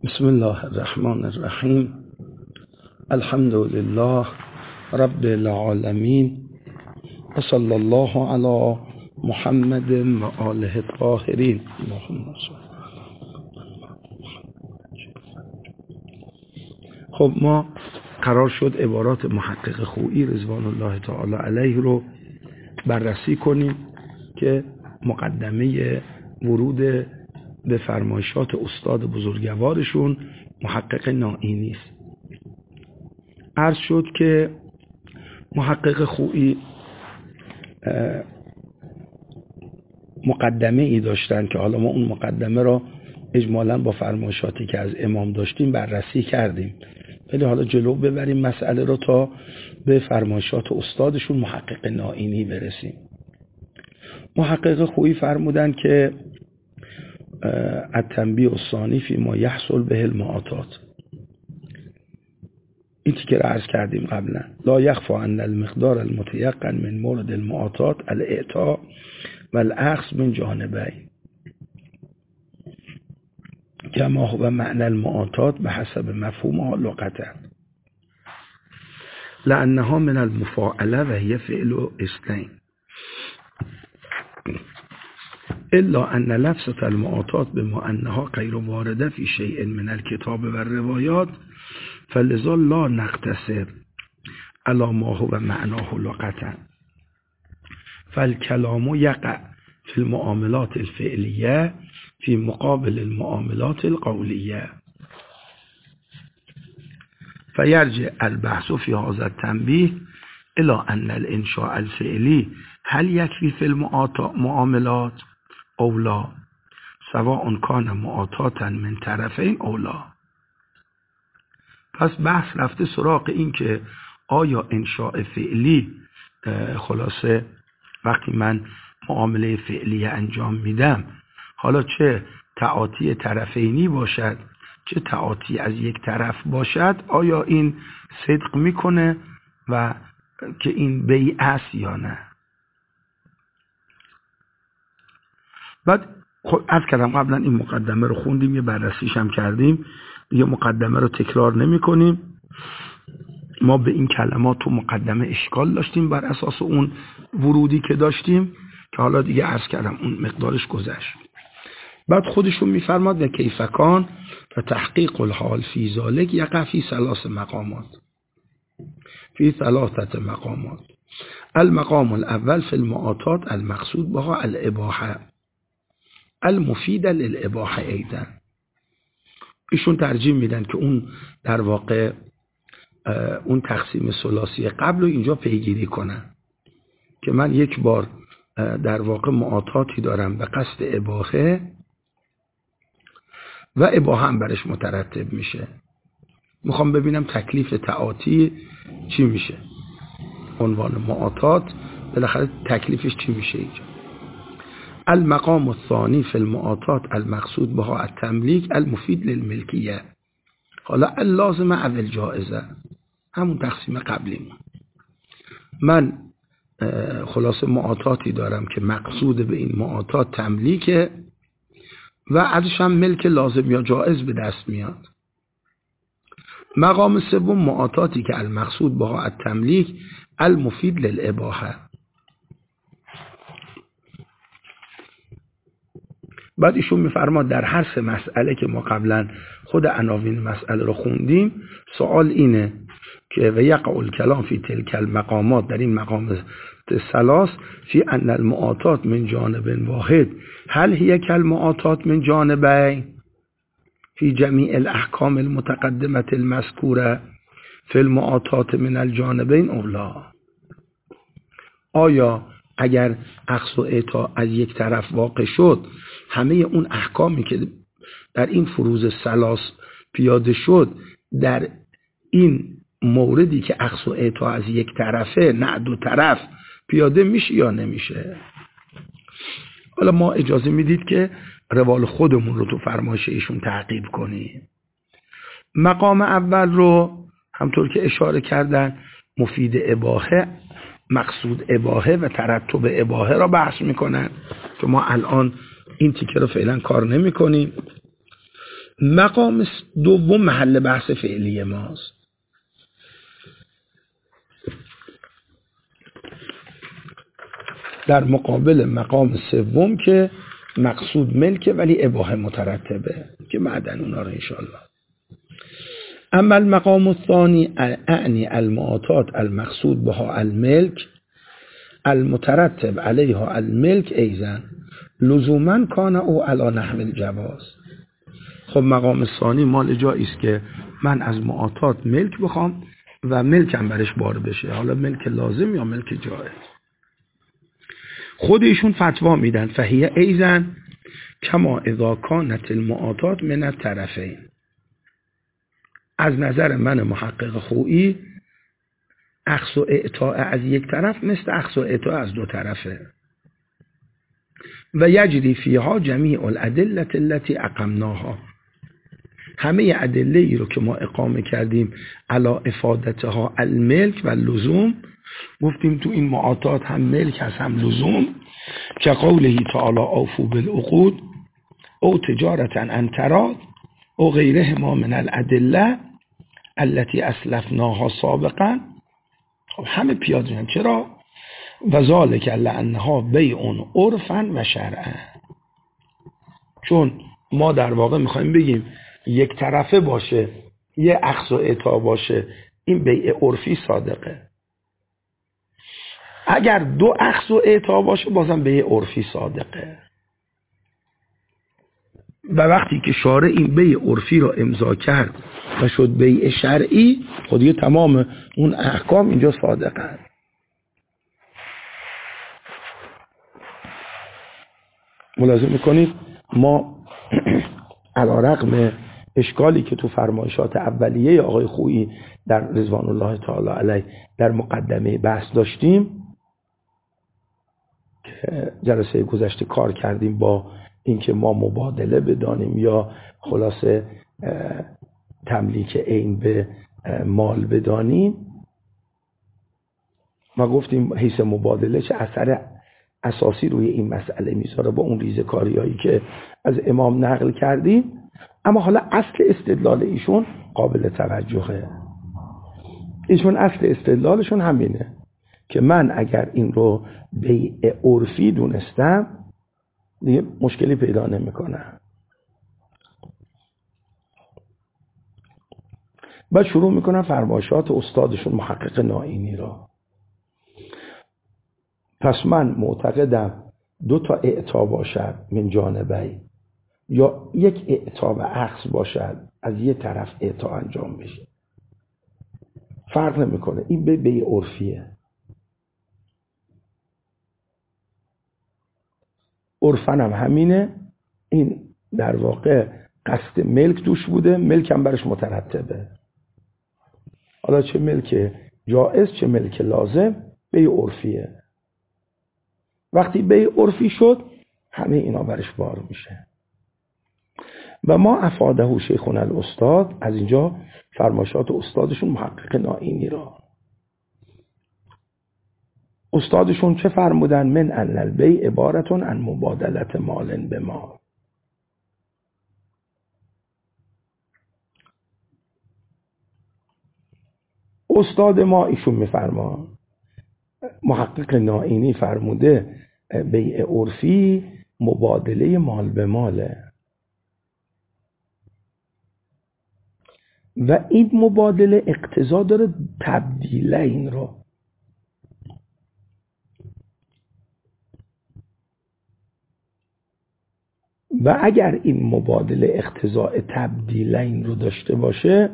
بسم الله الرحمن الرحیم. الحمد لله رب العالمین و صلی الله علی محمد و آله الطاهرین. خب ما قرار شد عبارات محقق خویی رضوان الله تعالی علیه رو بررسی کنیم که مقدمه ورود به فرمایشات استاد بزرگوارشون محقق نائینی است. عرض شد که محقق خویی مقدمه ای داشتن که حالا ما اون مقدمه را اجمالاً با فرمایشاتی که از امام داشتیم بررسی کردیم، ولی حالا جلو ببریم مسئله را تا به فرمایشات استادشون محقق نائینی برسیم. محقق خویی فرمودن که التنبیه الثانی فی ما یحصل به المعاطات، این که عرض کردیم قبلا، لا یخفی ان المقدار المتیقن من مورد المعاطات الاعطاء و الاخذ من جانبین کما هو معنی المعاطات به حسب مفهومها لغتا لانها من المفاعله و هي فعل اثنین الا ان لفظة المعاطات بما انها غیر وارده فی شیء من الكتاب و الروايات فلذا لا نقتصر على ما هو معناه لغتا فالكلام يقع في المعاملات الفعلية في مقابل المعاملات القولية فيرجع البحث في هذا التنبيه إلى أن الإنشاء الفعلي هل يكفي في المعاملات أو لا سواء كان معاطاتا من طرفين أو لا. پس بحث رفته سراغ این که آیا انشاء فعلی خلاصه وقتی من معامله فعلی انجام میدم، حالا چه تعاطی طرفینی باشد چه تعاطی از یک طرف باشد، آیا این صدق میکنه و که این بیع است یا نه. بعد عرض کردم قبلا این مقدمه رو خوندیم، یه بررسیش هم کردیم، دیگه مقدمه رو تکرار نمی کنیم. ما به این کلمات تو مقدمه اشکال داشتیم بر اساس اون ورودی که داشتیم که حالا دیگه عرض کردم اون مقدارش گذشت. بعد خودشون میفرماد و کیفکان و تحقیق الحال فی ذالک یقع فی ثلاثه مقامات. المقام الاول فی المعاطات المقصود بها الاباحه المفید للاباحه ایضا. ایشون ترجیح میدن که اون در واقع اون تقسیم ثلاثی قبل رو اینجا پیگیری کنن که من یک بار در واقع معاطاتی دارم به قصد اباحه و اباحه هم برش مترتب میشه، میخوام ببینم تکلیف تعاطی چی میشه، عنوان معاطات بالاخره تکلیفش چی میشه اینجا. المقام الثانی فی المعاطات المقصود بها التملیک المفید للملکیه. حالا اللازمه اول جائزه، همون تقسیم قبلی من خلاصه معاطاتی دارم که مقصود به این معاطات تملیکه و ازش هم ملک لازم یا جائز به دست میاد. مقام سوم معاطاتی که المقصود بها التملیک المفید للاباحه. بعد ایشون میفرماد در هر سه مسئله که ما قبلا خود عناوین مسئله رو خوندیم، سوال اینه که و یقع الکلام فی تلک المقامات، در این مقام ثلاث، فی ان المعاطات من جانب واحد هل هی کالمعاطات من جانبین فی جمیع الاحکام المتقدمه المذکوره فی المعاطات من الجانبین او لا. آیا اگر اخذ و اعطا از یک طرف واقع شد، همه اون احکامی که در این فروض ثلاث پیاده شد در این موردی که اخذ و اعطا از یک طرفه، نه دو طرف، پیاده میشه یا نمیشه؟ حالا ما اجازه میدید که روال خودمون رو تو فرمایش ایشون تعقیب کنیم. مقام اول رو همطور که اشاره کردن مفید اباحه، مقصود اباحه و ترتب اباحه را بحث میکنن که ما الان این تیکه رو فعلا کار نمی کنیم. مقام دوم محل بحث فعلی ماست. در مقابل مقام سوم که مقصود ملکه ولی اباحه مترتبه که بعدن اونا رو انشاءالله. اما المقام الثانی اعنی المعاطات المقصود بها الملک المترتب علیها الملک ایزن لزوما کان او علی نحو الجواز. خب مقام ثانی مال جایی است که من از معاطات ملک بخوام و ملکم برش بار بشه، حالا ملک لازم یا ملک جائز. خود ایشون فتوا میدن فهیه ایزن کما اذا کانت المعاطات من الطرفین. از نظر من محقق خویی اخذ و اعطاء از یک طرف مثل اخذ و اعطاء از دو طرفه و یجری فیها جمیع الادله التي اقمناها. همه ادله ای رو که ما اقامه کردیم علی افادتها الملک و لزوم، گفتیم تو این معاطات هم ملک هست هم لزوم، که قوله تعالی اوفوا بالعقود او تجارتا عن تراض او غیرهما من الادله التي اسلفناها سابقا. خب همه پیاده شدن. چرا؟ و ذالک لانها بیع عرفا و شرعا. چون ما در واقع میخوایم بگیم یک طرفه باشه، یه اخذ و اعطا باشه، این بیع عرفی صادقه. اگر دو اخذ و اعطا باشه بازم بیع عرفی صادقه. و وقتی که شارع این بیع عرفی رو امضا کرد و شد بیع شرعی، خودی تمام اون احکام اینجا صادقه. ملاحظه میکنید ما علیرغم اشکالی که تو فرمایشات اولیه آقای خویی در رضوان الله تعالی علیه در مقدمه بحث داشتیم که جلسه گذشته کار کردیم با اینکه ما مبادله بدانیم یا خلاصه تملیک عین به مال بدانیم، ما گفتیم حیث مبادله چه اثر اساسی روی این مسئله میذاره با اون ریزکاریایی که از امام نقل کردیم. اما حالا اصل استدلال ایشون قابل توجهه. ایشون اصل استدلالشون همینه که من اگر این رو بیع عرفی دونستم دیگه مشکلی پیدا نمیکنم. بعد شروع میکنم فرمایشات استادشون محقق نائینی را. پس من معتقدم دو تا اعطا باشد من جانبی یا یک اعطا و اخذ باشد از یه طرف اعطا انجام بشه، فرق نمیکنه، این بیع عرفیه. عرفن هم همینه، این در واقع قصد ملک دوش بوده، ملک هم برش مترتبه. حالا چه ملک جائز چه ملک لازم بیع عرفیه. وقتی بیع عرفی شد همه اینا برش بار میشه. و ما افاده شیخنا الاستاد، از اینجا فرمایشات استادشون محقق نائینی را. استادشون چه فرمودن؟ من ان البیع عبارتون عن مبادلت مال به مال. استاد ما ایشون میفرمان، محقق نائینی فرموده بیع عرفی مبادله مال به ماله و این مبادله اقتضا داره تبدیل این رو. و اگر این مبادله اقتضاء تبدیل این رو داشته باشه،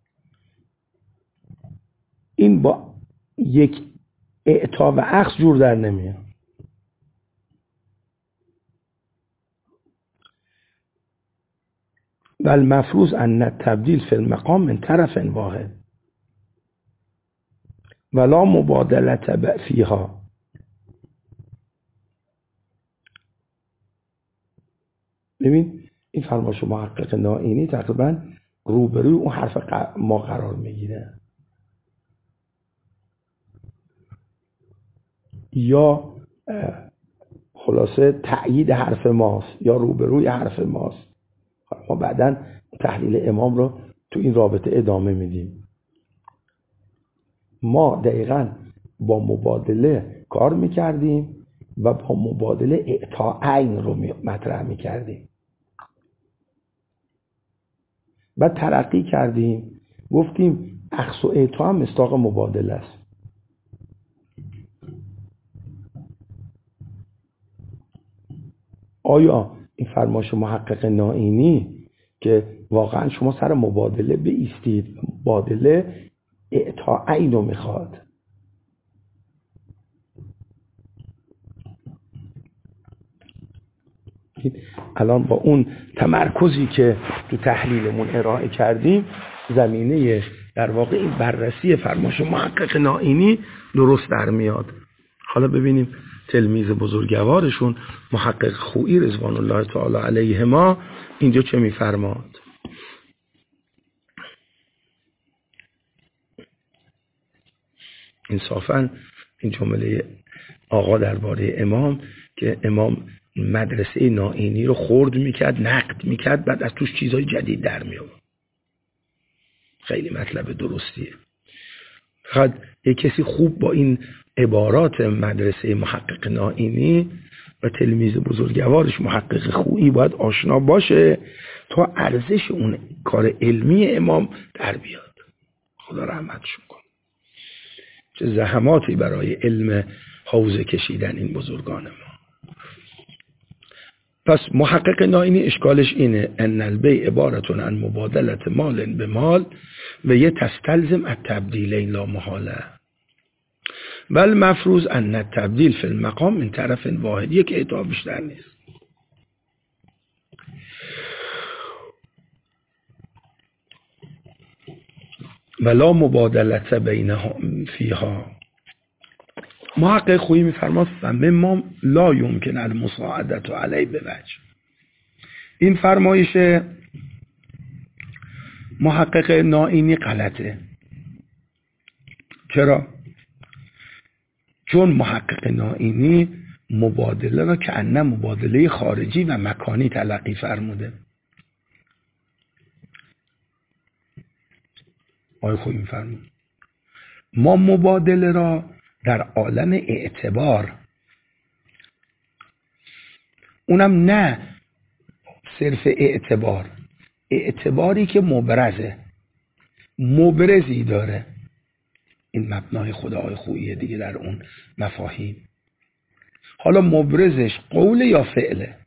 این با یک اعطا و اخذ جور در نمیاد. و المفروض ان التبدیل فی المقام من طرف واحد ولا مبادله فیها. ببین این فرمایش محقق نائینی تقریبا روبروی اون حرف ما قرار میگیره، یا خلاصه تأیید حرف ماست یا روبروی حرف ماست. ما بعداً تحلیل امام رو تو این رابطه ادامه میدیم. ما دقیقاً با مبادله کار میکردیم و با مبادله اعطاء عین رو مطرح میکردیم. بعد ترقی کردیم گفتیم اخذ و اعطا هم مصداق مبادله است. آیا این فرمایش محقق نائینی که واقعا شما سر مبادله بایستید، مبادله اعطاء عین رو میخواد، الان با اون تمرکزی که تو تحلیلمون ارائه کردیم زمینه در واقع این بررسی فرمایش محقق نائینی درست در میاد. حالا ببینیم تلمیذ بزرگوارشون محقق خویی رضوان الله تعالی علیهما اینجا چه میفرماد. انصافاً این جمله آقا درباره امام که امام مدرسه نائینی رو خرد میکرد، نقد میکرد، بعد از توش چیزهای جدید در میاد، خیلی مطلب درستیه. فقط یک کسی خوب با این عبارات مدرسه محقق نائینی و تلمیذ بزرگوارش محقق خویی باید آشنا باشه تا ارزش اون کار علمی امام در بیاد. خدا رحمتشون کنه. چه زحماتی برای علم حوزه کشیدن این بزرگان ما. پس محقق نائینی اشکالش اینه ان البیع عبارت عن مبادله مال به مال و یه تستلزم التبدیلین لا محاله بل مفروض ان التبدیل فی المقام من طرف واحد، یک اعطا بیشتر نیست. ولا مبادله بینهم فیها. محقق خویی میفرماد فمما لا یمکن المساعدت علیه بوجه. این فرمایش محقق نائینی غلطه. چرا؟ چون محقق نائینی مبادله را که انه مبادله خارجی و مکانی تلقی فرموده. آقای خویی میفرمود ما مبادله را در عالم اعتبار، اونم نه صرف اعتبار، اعتباری که مبرزی داره، این مبنای خدای خوییه دیگه در اون مفاهیم. حالا مبرزش قول یا فعله.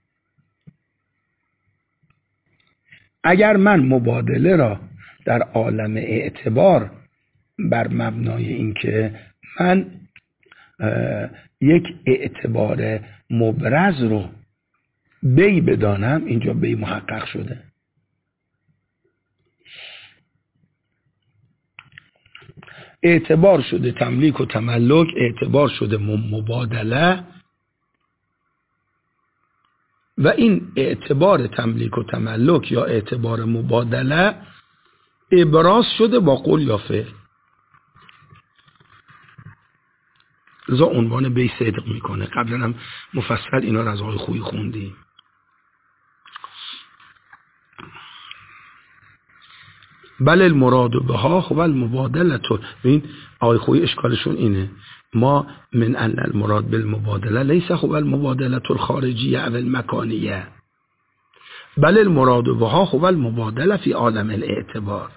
اگر من مبادله را در عالم اعتبار بر مبنای این که من یک اعتبار مبرز رو بی بدانم، اینجا بی محقق شده. اعتبار شده تملیک و تملک، اعتبار شده مبادله، و این اعتبار تملیک و تملک یا اعتبار مبادله ابراز شده با قول یا فعل. لذا عنوان بی صدق میکنه. قبلا هم مفصل اینا رو از آقای خویی خوندیم. بله المراد بها هو المبادله. این آقای خویی اشکالشون اینه ما من ان المراد بالمبادله ليس هو المبادله الخارجیه او المکانیه بل المراد بها هو المبادله فی عالم الاعتبار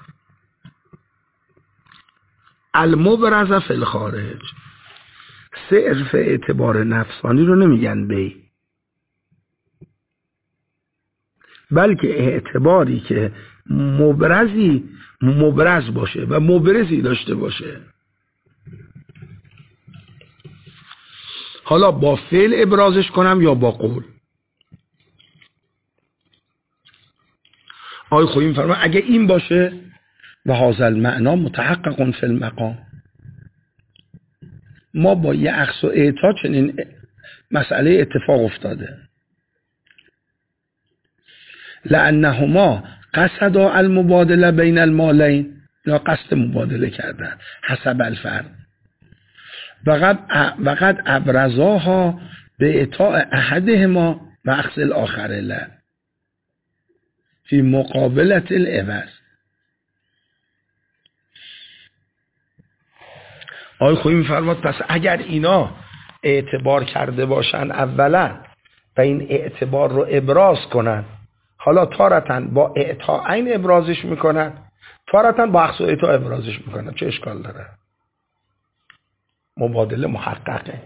المبرز فی الخارج. صرف اعتبار نفسانی رو نمیگن بی، بلکه اعتباری که مبرز باشه و مبرزی داشته باشه. حالا با فعل ابرازش کنم یا با قول. آقای خویی می‌فرماید اگه این باشه و هذا المعنا متحقق فی المقام، ما با یه اخذ و اعطا چنین مسئله اتفاق افتاده. لأنهما قصدا المبادله بین المالین، یا قصد مبادله کردن حسب الفرد وقد ابرزاها به اعطاء احدهما و اخذ الاخر له فی مقابلت العوض. آقای خویی میفرماد پس اگر اینا اعتبار کرده باشن اولا و این اعتبار رو ابراز کنن، حالا تارتن با اعطا عین ابرازش میکنن، تارتن با اخذ و اعطا ابرازش میکنن، چه اشکال داره؟ مبادله محققه.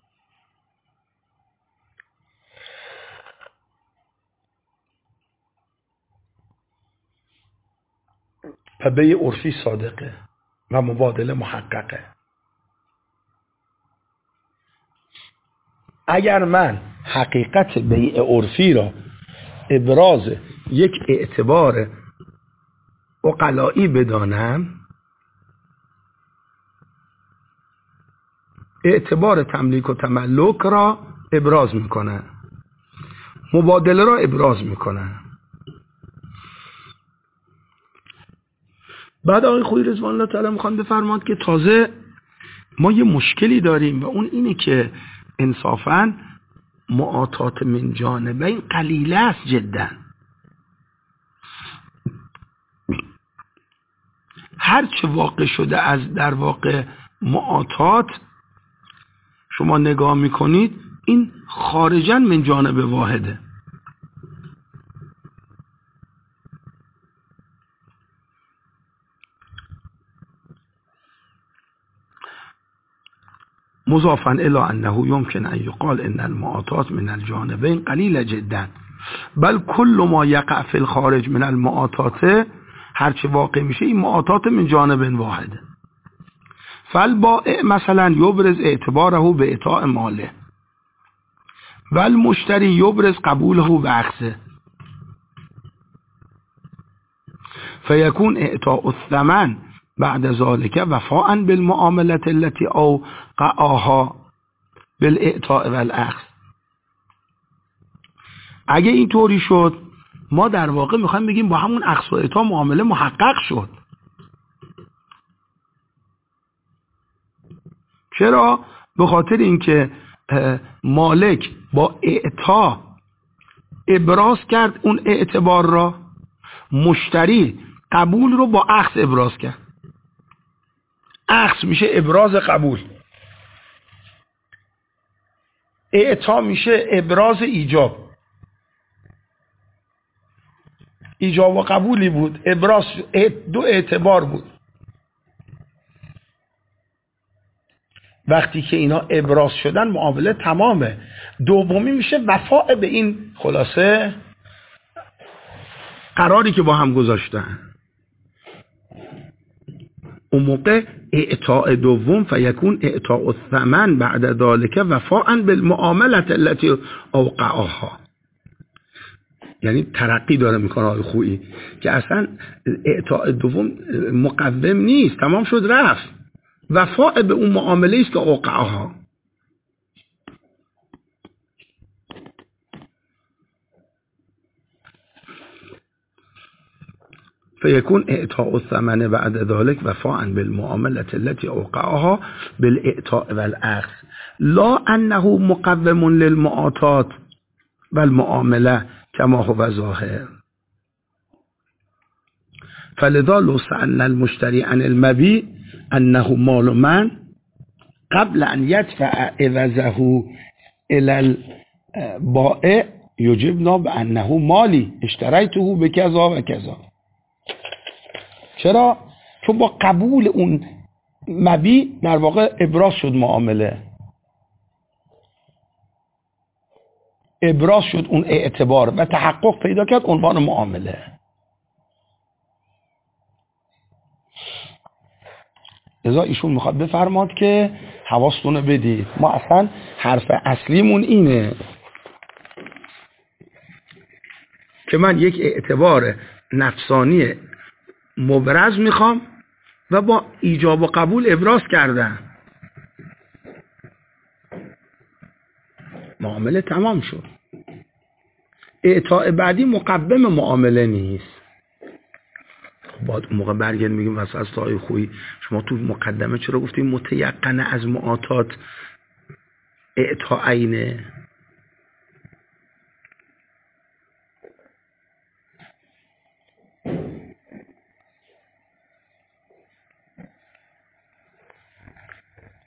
و بیع عرفی صادقه و مبادله محققه. اگر من حقیقت بیع عرفی را ابراز یک اعتبار عقلائی بدانم، اعتبار تملیک و تملک را ابراز میکنم، مبادله را ابراز میکنم. بعد آقای خویی رضوان الله تعالی میخوان بفرماد که تازه ما یه مشکلی داریم و اون اینه که انصافاً معاطات من جانبین قلیله است جدا. هر چه واقع شده از در واقع معاطات شما نگاه میکنید این خارجاً من جانب واحده. مضافاً الی انه یمکن ان یقال ان المعاطات من الجانبین قلیل جدا بل کل ما یقع فی الخارج من المعاطات، هرچه واقع میشه این معاطات من جانب واحده. فالبائع مثلا یبرز اعتباره به اعطاء ماله و المشتری یبرز قبوله به اخذه فیکون اعطاء الثمن بعد ذلك وفاء بالمعامله التي اوقعها بالاعطاء والاخذ. اگه این طوری شد ما در واقع میخوایم بگیم با همون اخذ و اعطا معامله محقق شد. چرا؟ به خاطر اینکه مالک با اعطا ابراز کرد اون اعتبار را، مشتری قبول رو با اخذ ابراز کرد. اخذ میشه ابراز قبول، اعطا میشه ابراز ایجاب. ایجاب و قبولی بود، ابراز دو اعتبار بود. وقتی که اینا ابراز شدن معامله تمامه. دومی میشه وفاء به این خلاصه قراری که با هم گذاشتن. اون موقع اعطاء دوم فیکون اعطاء الثمن بعد ذلك وفاء بالمعامله التي اوقعها. یعنی ترقی داره میکنه آقای خویی که اصلا اعطاء دوم مقوم نیست، تمام شد رفت، وفاء به اون معامله است که اوقعها. فيكون اعطاء الثمن بعد ذلك وفاء بالمعاملة التي اوقعها بالاعطاء والاخذ لا انه مقوم للمعاطات والمعامله كما هو ظاهر. فلذا لو سألنا المشتري عن المبيع انه مال من قبل ان يدفع عوضه الى البائع يجبنا بانه مالي اشتريته بكذا و كذا. چرا؟ چون با قبول اون مبیع در واقع ابراز شد معامله، ابراز شد اون اعتبار و تحقق پیدا کرد عنوان معامله. لذا ایشون میخواد بفرماد که حواستون بدید ما اصلا حرف اصلیمون اینه که من یک اعتبار نفسانی مبرز میخوام و با ایجاب و قبول ابراز کردم، معامله تمام شد. اعطاء بعدی مقوم معامله نیست. بعد اون موقع برگرد میگیم واسه از آقای خویی شما تو مقدمه چرا گفتیم متیقن از معاطات اعطاء عینه؟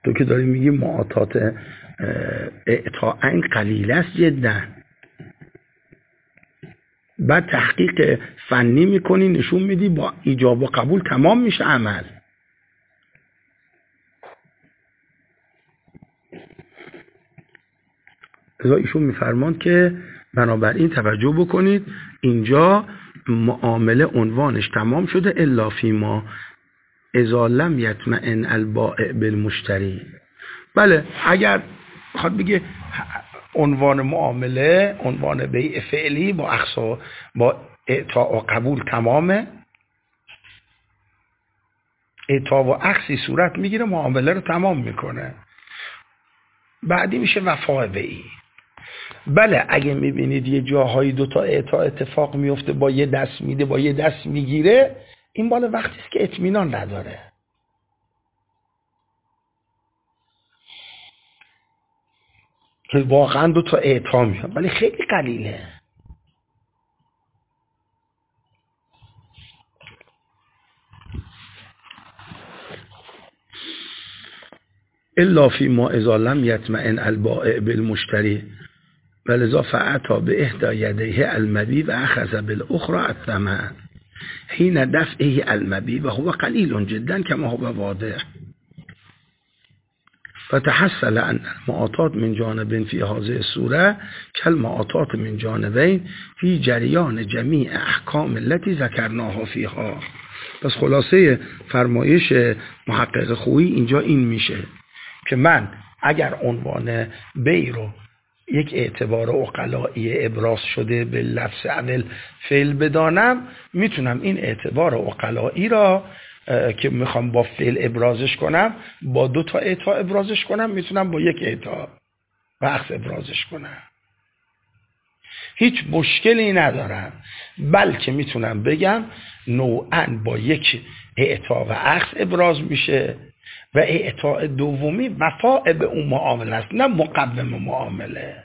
تو که داری میگی معاطات اعطاء قلیل است جدا، بعد تحقیق فنی میکنی نشون میدی با ایجاب و قبول تمام میشه عمل. ازا ایشون میفرماند که بنابراین توجه بکنید اینجا معامله عنوانش تمام شده الا فیما اذا لم یطمئن البائع بالمشتری. بله اگر خواهد بگه عنوان معامله، عنوان بیع فعلی با اعطاء و قبول تمامه، اعطاء و عقسی صورت میگیره معامله رو تمام میکنه، بعدی میشه وفاء بیعی. بله اگه میبینید یه جاهایی دوتا اعطاء اتفاق میفته، با یه دست میده با یه دست میگیره، این بالا وقتی است که اطمینان نداره. که واقعا دوتا اعطا میاد ولی خیلی قلیله. الا فیما اذا لم یطمئن البائع بالمشتری ولذا فاعطى باحدى یدیه المبیع و اخذ بالاخرى الثمن حین دفعه المبیع و هو قلیل جدا کما هو واضح. فتحصل ان المعاطات من جانب فی هذه الصوره كالمعاطات من جانبین فی جریان جمیع احکام التي ذکرناها فیها. پس خلاصه فرمایش محقق خویی اینجا این میشه که من اگر عنوان بیع رو یک اعتبار عقلائی ابراز شده به لفظ اول فعل بدانم، میتونم این اعتبار عقلائی را که میخوام با فعل ابرازش کنم با دو تا اعطا ابرازش کنم، میتونم با یک اعطا و عکس ابرازش کنم، هیچ مشکلی ندارم. بلکه میتونم بگم نوعاً با یک اعطا و عکس ابراز میشه و اعطاء دومی وفاء به اون معامله است نه مقوم معامله.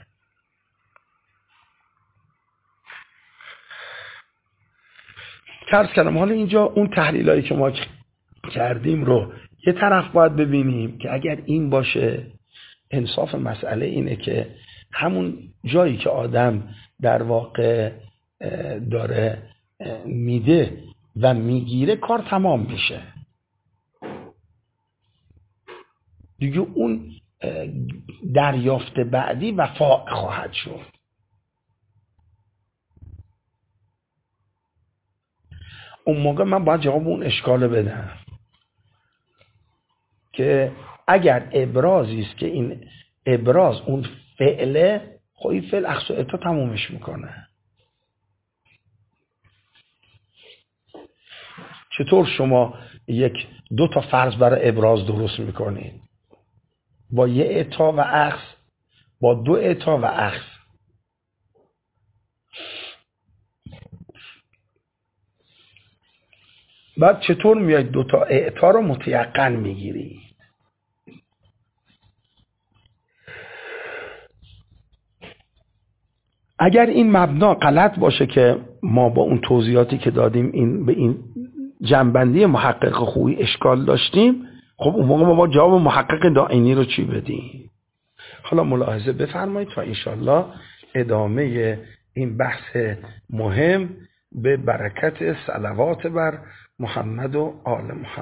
عرض کردم حالا اینجا اون تحلیلایی که ما کردیم رو یه طرف باید ببینیم که اگر این باشه انصاف مسئله اینه که همون جایی که آدم در واقع داره میده و میگیره کار تمام میشه دیگه، اون دریافت بعدی وفاء خواهد شد. اون موقع من باید جواب اون اشکال بدم که اگر ابرازی است که این ابراز اون فعله، خب این فعل اخذ و اعطا تمومش میکنه. چطور شما دو تا فرض برای ابراز درست میکنید؟ با یه اعطا و اخذ، با دو اعطا و اخذ. بعد چطور میاید دو تا اعطا رو متیقن میگیری؟ اگر این مبنا غلط باشه که ما با اون توضیحاتی که دادیم به این جنبندی محقق خویی اشکال داشتیم، خب اون موقع ما با جواب محقق دائمی رو چی بدیم؟ حالا ملاحظه بفرمایید تا انشالله ادامه این بحث مهم به برکت صلوات بر محمد و آل محمد.